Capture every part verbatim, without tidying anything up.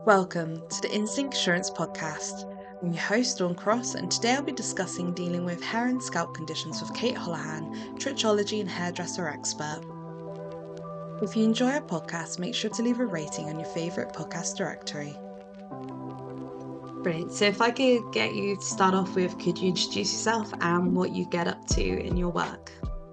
Welcome to the Instinct Assurance Podcast. I'm your host, Dawn Cross, and today I'll be discussing dealing with hair and scalp conditions with Kate Holohan, trichology and hairdresser expert. If you enjoy our podcast, make sure to leave a rating on your favourite podcast directory. Brilliant. So if I could get you to start off with, could you introduce yourself and what you get up to in your work?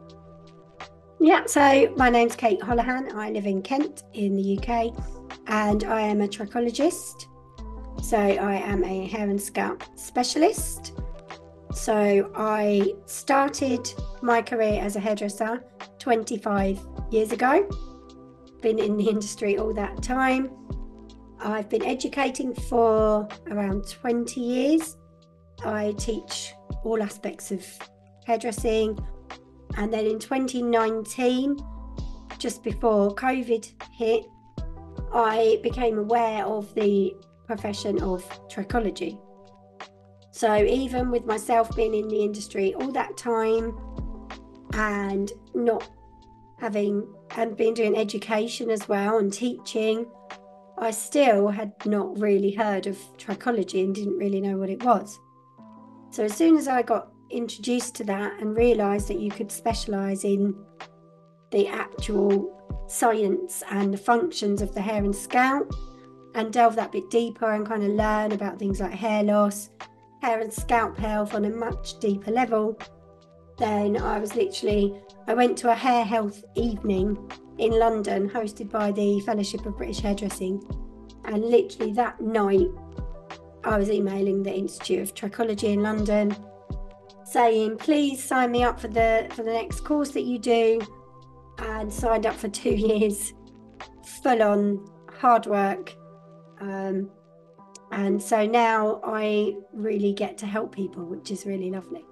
Yeah, so my name's Kate Holohan. I live in Kent in the U K and I am a trichologist. So I am a hair and scalp specialist. So I started my career as a hairdresser twenty-five years ago. Been in the industry all that time. I've been educating for around twenty years. I teach all aspects of hairdressing. And then in twenty nineteen, just before COVID hit, I became aware of the profession of trichology. So even with myself being in the industry all that time and not having, and been doing education as well and teaching, I still had not really heard of trichology and didn't really know what it was. So as soon as I got introduced to that and realised that you could specialise in the actual science and the functions of the hair and scalp and delve that bit deeper and kind of learn about things like hair loss, hair and scalp health on a much deeper level, then I was literally, I went to a hair health evening in London hosted by the Fellowship of British Hairdressing, and literally that night I was emailing the Institute of Trichology in London saying, please sign me up for the for the next course that you do, and signed up for two years, full on hard work. Um, and so now I really get to help people, which is really lovely.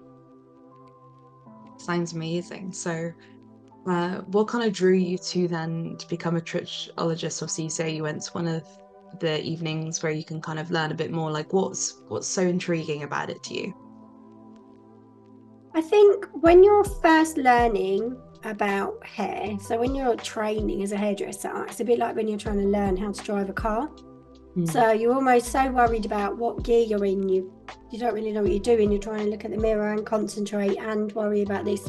Sounds amazing. So uh, what kind of drew you to then to become a trichologist? Obviously, you say you went to one of the evenings where you can kind of learn a bit more, like what's what's so intriguing about it to you? I think when you're first learning about hair, so when you're training as a hairdresser, it's a bit like when you're trying to learn how to drive a car. Mm. So you're almost so worried about what gear you're in, you you don't really know what you're doing, you're trying to look at the mirror and concentrate and worry about this.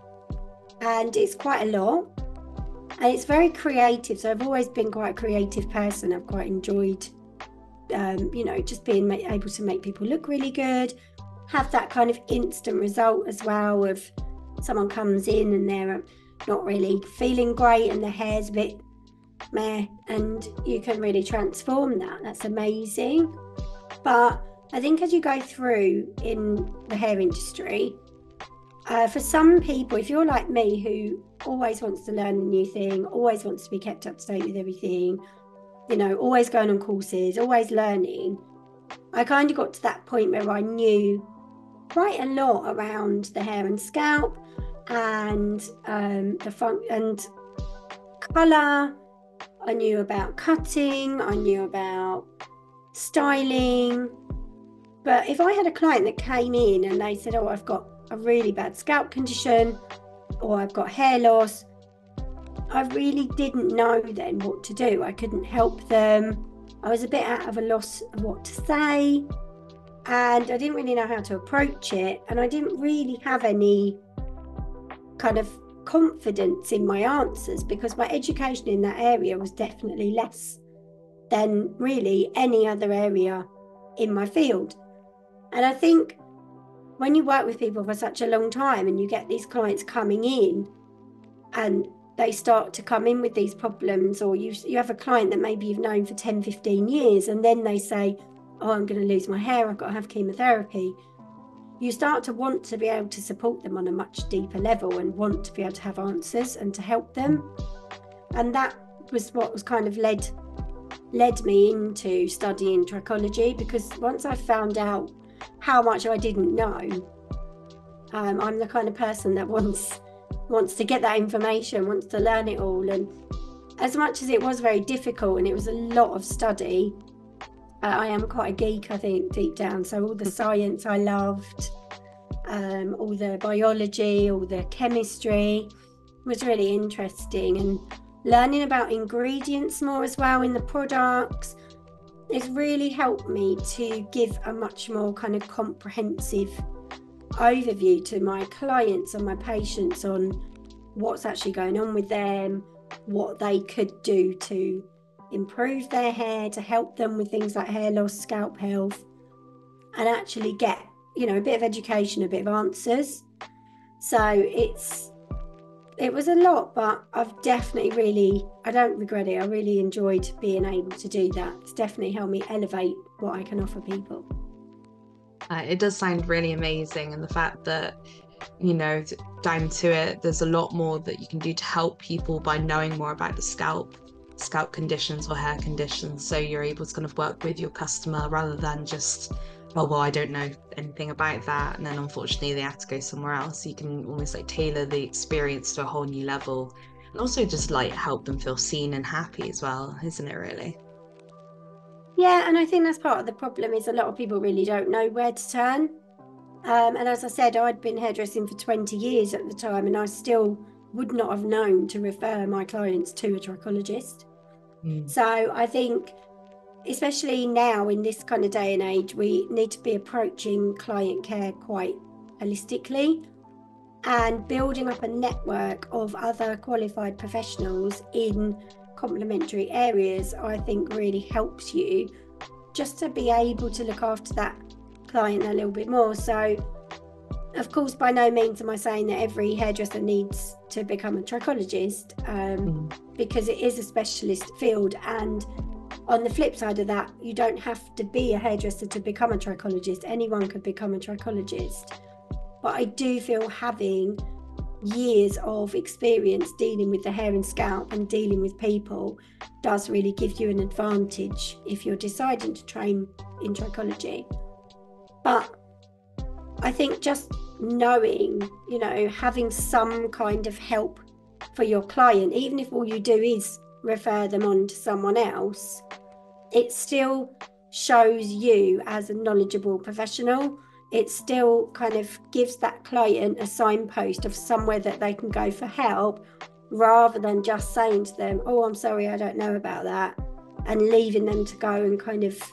And it's quite a lot. And it's very creative. So I've always been quite a creative person. I've quite enjoyed, um, you know, just being able to make people look really good, have that kind of instant result as well of someone comes in and they're not really feeling great and their hair's a bit meh, and you can really transform that. That's amazing. But I think as you go through in the hair industry, uh, for some people, if you're like me who always wants to learn a new thing, always wants to be kept up to date with everything, you know, always going on courses, always learning, I kind of got to that point where I knew quite a lot around the hair and scalp and um, the fun and colour. I knew about cutting, I knew about styling. But if I had a client that came in and they said, oh, I've got a really bad scalp condition or I've got hair loss, I really didn't know then what to do. I couldn't help them. I was a bit out of a loss of what to say. And I didn't really know how to approach it. And I didn't really have any kind of confidence in my answers because my education in that area was definitely less than really any other area in my field. And I think when you work with people for such a long time and you get these clients coming in and they start to come in with these problems, or you, you have a client that maybe you've known for ten, fifteen years, and then they say, oh, I'm going to lose my hair, I've got to have chemotherapy. You start to want to be able to support them on a much deeper level and want to be able to have answers and to help them. And that was what was kind of led led me into studying trichology, because once I found out how much I didn't know, um, I'm the kind of person that wants wants to get that information, wants to learn it all. And as much as it was very difficult and it was a lot of study, I am quite a geek, I think, deep down. So all the science I loved, um, all the biology, all the chemistry was really interesting. And learning about ingredients more as well in the products, it's really helped me to give a much more kind of comprehensive overview to my clients and my patients on what's actually going on with them, what they could do to improve their hair, to help them with things like hair loss, scalp health, and actually get, you know, a bit of education, a bit of answers. So it's it was a lot, but I've definitely really, I don't regret it. I really enjoyed being able to do that. It's definitely helped me elevate what I can offer people. Uh, it does sound really amazing, and the fact that, you know, down to it, there's a lot more that you can do to help people by knowing more about the scalp scalp conditions or hair conditions, so you're able to kind of work with your customer rather than just, oh well, I don't know anything about that, and then unfortunately they have to go somewhere else. You can almost like tailor the experience to a whole new level, and also just like help them feel seen and happy as well, isn't it really? Yeah, and I think that's part of the problem, is a lot of people really don't know where to turn. Um, and as I said, I'd been hairdressing for twenty years at the time, and I still would not have known to refer my clients to a trichologist. Mm. So I think, especially now in this kind of day and age, we need to be approaching client care quite holistically, and building up a network of other qualified professionals in complementary areas, I think really helps you just to be able to look after that client a little bit more. So of course, by no means am I saying that every hairdresser needs to become a trichologist, um, mm. because it is a specialist field, and on the flip side of that, you don't have to be a hairdresser to become a trichologist. Anyone could become a trichologist. But I do feel having years of experience dealing with the hair and scalp and dealing with people does really give you an advantage if you're deciding to train in trichology. But I think just knowing, you know, having some kind of help for your client, even if all you do is refer them on to someone else, it still shows you as a knowledgeable professional. It still kind of gives that client a signpost of somewhere that they can go for help, rather than just saying to them, oh, I'm sorry, I don't know about that, and leaving them to go and kind of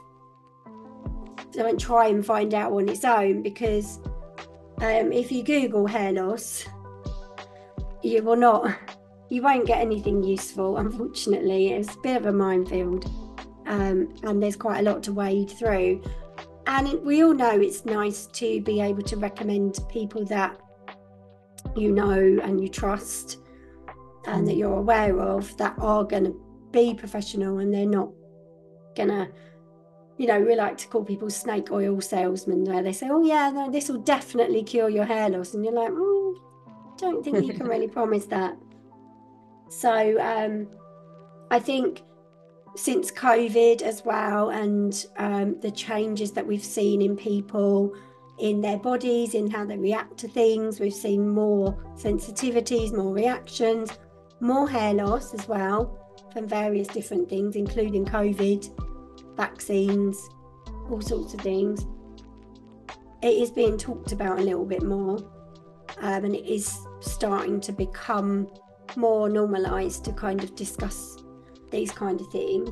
don't try and find out on its own. Because um, if you Google hair loss, you will not, you won't get anything useful, unfortunately. It's a bit of a minefield, um, and there's quite a lot to wade through. And it, we all know it's nice to be able to recommend people that you know and you trust and that you're aware of, that are going to be professional, and they're not going to, you know, we like to call people snake oil salesmen, where they say, oh yeah, no, this will definitely cure your hair loss. And you're like, mm, don't think you can really promise that. So um, I think since COVID as well, and um, the changes that we've seen in people, in their bodies, in how they react to things, we've seen more sensitivities, more reactions, more hair loss as well from various different things, including COVID, vaccines, all sorts of things. It is being talked about a little bit more, um, and it is starting to become more normalised to kind of discuss these kind of things.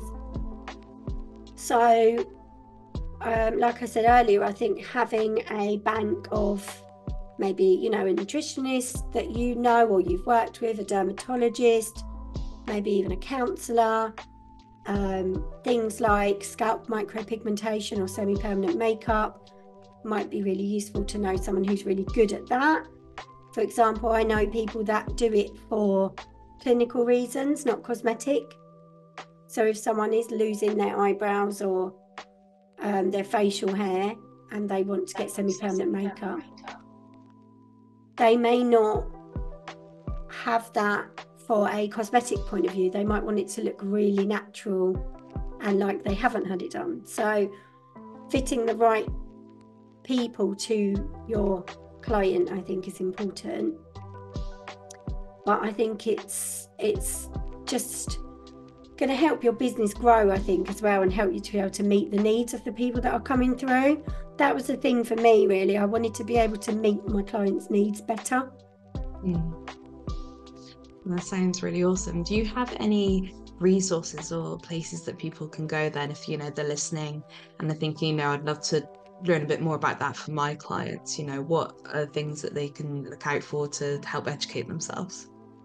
So um, like I said earlier, I think having a bank of maybe, you know, a nutritionist that you know or you've worked with, a dermatologist, maybe even a counsellor, um, things like scalp micropigmentation or semi-permanent makeup might be really useful to know someone who's really good at that. For example, I know people that do it for clinical reasons, not cosmetic. So if someone is losing their eyebrows or um, their facial hair and they want to get semi-permanent makeup, they may not have that for a cosmetic point of view. They might want it to look really natural and like they haven't had it done. So fitting the right people to your client, I think, is important. But I think it's it's just going to help your business grow, I think, as well, and help you to be able to meet the needs of the people that are coming through. That was the thing for me, really. I wanted to be able to meet my clients' needs better. Mm. That sounds really awesome. Do you have any resources or places that people can go then if, you know, they're listening and they're thinking, you know, I'd love to learn a bit more about that for my clients, you know, what are things that they can look out for to help educate themselves?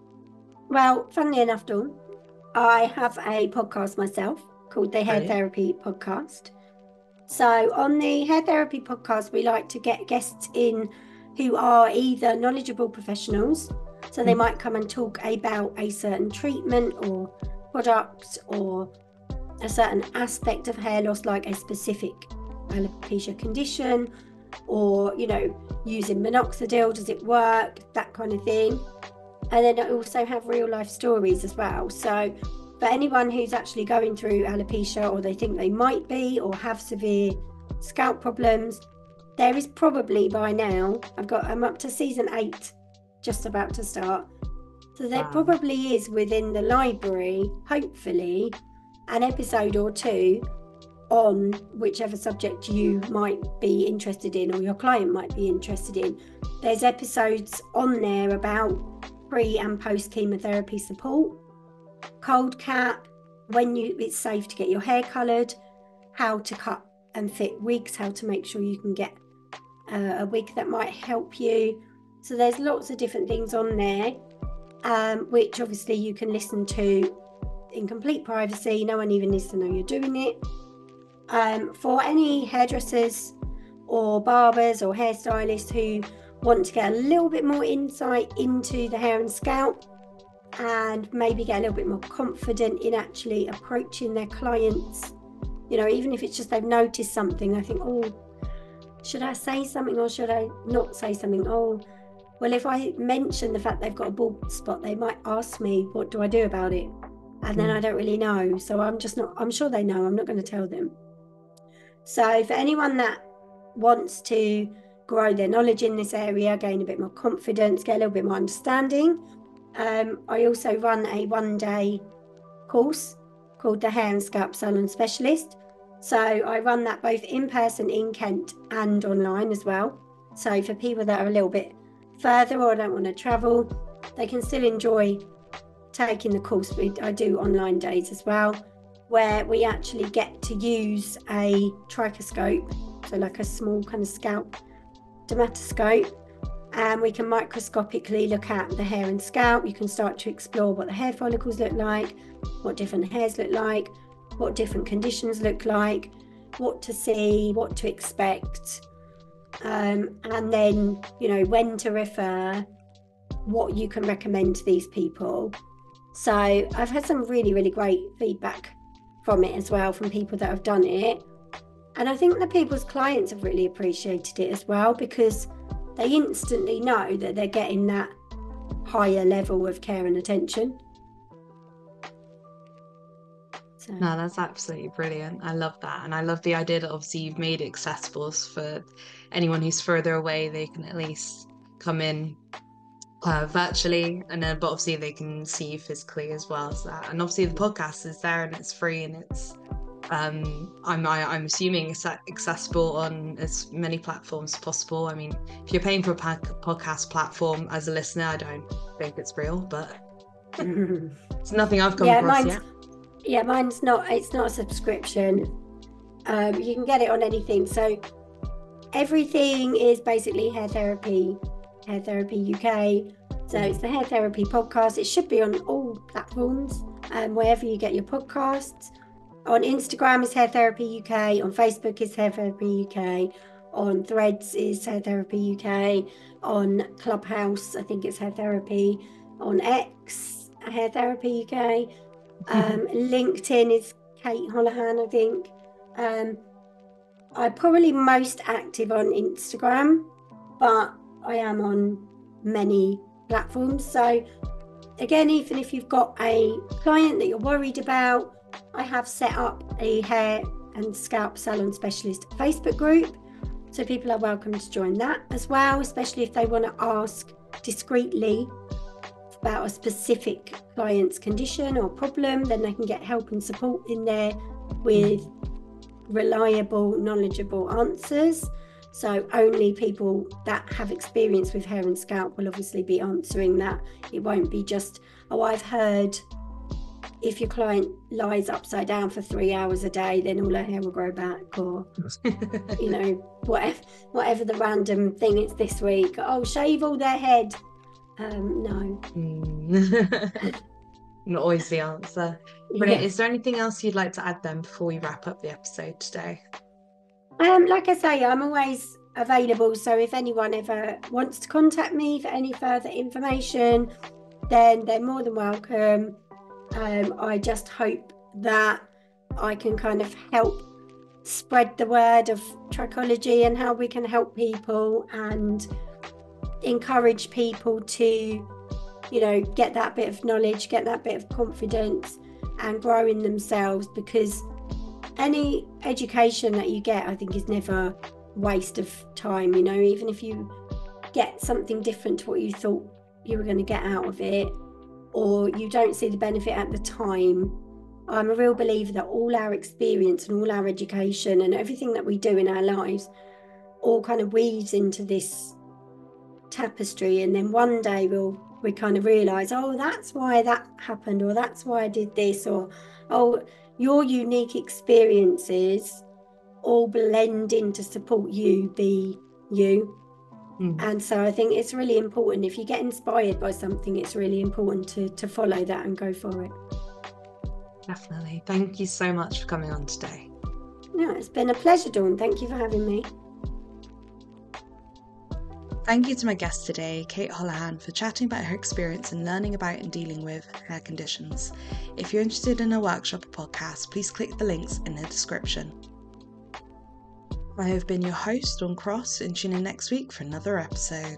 Well, funnily enough, Dawn, I have a podcast myself called the Hair Brilliant. Therapy Podcast. So on the Hair Therapy Podcast, we like to get guests in who are either knowledgeable professionals, so they mm. might come and talk about a certain treatment or product or a certain aspect of hair loss, like a specific alopecia condition, or, you know, using minoxidil, does it work, that kind of thing. And then I also have real life stories as well. So for anyone who's actually going through alopecia, or they think they might be, or have severe scalp problems, there is probably by now, I've got, I'm up to season eight, just about to start. So there wow. probably is within the library, hopefully, an episode or two on whichever subject you might be interested in, or your client might be interested in. There's episodes on there about pre and post chemotherapy support, cold cap, when you it's safe to get your hair coloured, how to cut and fit wigs, how to make sure you can get uh, a wig that might help you. So there's lots of different things on there, um, which obviously you can listen to in complete privacy. No one even needs to know you're doing it. Um, for any hairdressers or barbers or hairstylists who want to get a little bit more insight into the hair and scalp, and maybe get a little bit more confident in actually approaching their clients, you know, even if it's just they've noticed something, I think, oh, should I say something or should I not say something? Oh, well, if I mention the fact they've got a bald spot, they might ask me, what do I do about it? And then mm. I don't really know. So I'm just not, I'm sure they know, I'm not going to tell them. So for anyone that wants to grow their knowledge in this area, gain a bit more confidence, get a little bit more understanding, um, I also run a one-day course called the Hair and Scalp Salon Specialist. So I run that both in person in Kent and online as well. So for people that are a little bit further or don't want to travel, they can still enjoy taking the course. We, I do online days as well, where we actually get to use a trichoscope, so like a small kind of scalp dermatoscope, and we can microscopically look at the hair and scalp. You can start to explore what the hair follicles look like, what different hairs look like, what different conditions look like, what to see, what to expect, um, and then, you know, when to refer, what you can recommend to these people. So I've had some really, really great feedback from it as well, from people that have done it. And I think the people's clients have really appreciated it as well, because they instantly know that they're getting that higher level of care and attention. So. No, that's absolutely brilliant. I love that. And I love the idea that obviously you've made it accessible for anyone who's further away. They can at least come in uh, virtually, and then but obviously they can see you physically as well as that. And obviously the podcast is there and it's free, and it's um I'm I, I'm assuming it's accessible on as many platforms as possible. I mean, if you're paying for a podcast platform as a listener, I don't think it's real, but it's nothing I've come yeah, across yet. Yeah, mine's not, it's not a subscription. Um, you can get it on anything. So everything is basically Hair Therapy, Hair Therapy U K. So it's the Hair Therapy Podcast. It should be on all platforms, um, wherever you get your podcasts. On Instagram is Hair Therapy U K. On Facebook is Hair Therapy U K. On Threads is Hair Therapy U K. On Clubhouse, I think it's Hair Therapy. On X, Hair Therapy U K. Um, LinkedIn is Kate Holohan, I think. Um, I'm probably most active on Instagram, but I am on many platforms. So again, even if you've got a client that you're worried about, I have set up a hair and scalp salon specialist Facebook group. So people are welcome to join that as well, especially if they want to ask discreetly about a specific client's condition or problem. Then they can get help and support in there with reliable, knowledgeable answers. So only people that have experience with hair and scalp will obviously be answering that. It won't be just, oh, I've heard if your client lies upside down for three hours a day, then all her hair will grow back, or you know, whatever whatever the random thing is this week. Oh, shave all their head. Um, no. Mm. Not always the answer. Brilliant. Yeah. Is there anything else you'd like to add then before we wrap up the episode today? Um, like I say, I'm always available. So if anyone ever wants to contact me for any further information, then they're more than welcome. Um, I just hope that I can kind of help spread the word of trichology and how we can help people and encourage people to, you know, get that bit of knowledge, get that bit of confidence and grow in themselves, because any education that you get, I think, is never waste of time. You know, even if you get something different to what you thought you were going to get out of it, or you don't see the benefit at the time, I'm a real believer that all our experience and all our education and everything that we do in our lives all kind of weaves into this tapestry, and then one day we'll we kind of realize, oh, that's why that happened, or that's why I did this, or oh, your unique experiences all blend in to support you be you. Mm. And so I think it's really important, if you get inspired by something, it's really important to to follow that and go for it. Definitely. Thank you so much for coming on today. No, it's been a pleasure, Dawn. Thank you for having me. Thank you to my guest today, Kate Holohan, for chatting about her experience in learning about and dealing with hair conditions. If you're interested in a workshop or podcast, please click the links in the description. I have been your host, Dawn Cross, and tune in next week for another episode.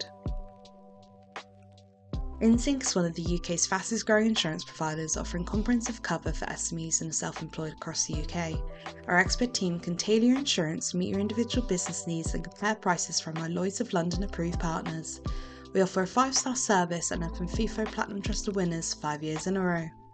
InSync is one of the U K's fastest growing insurance providers, offering comprehensive cover for S M Es and the self-employed across the U K. Our expert team can tailor your insurance to meet your individual business needs and compare prices from our Lloyd's of London approved partners. We offer a five-star service and have been FIFO Platinum Trusted winners five years in a row.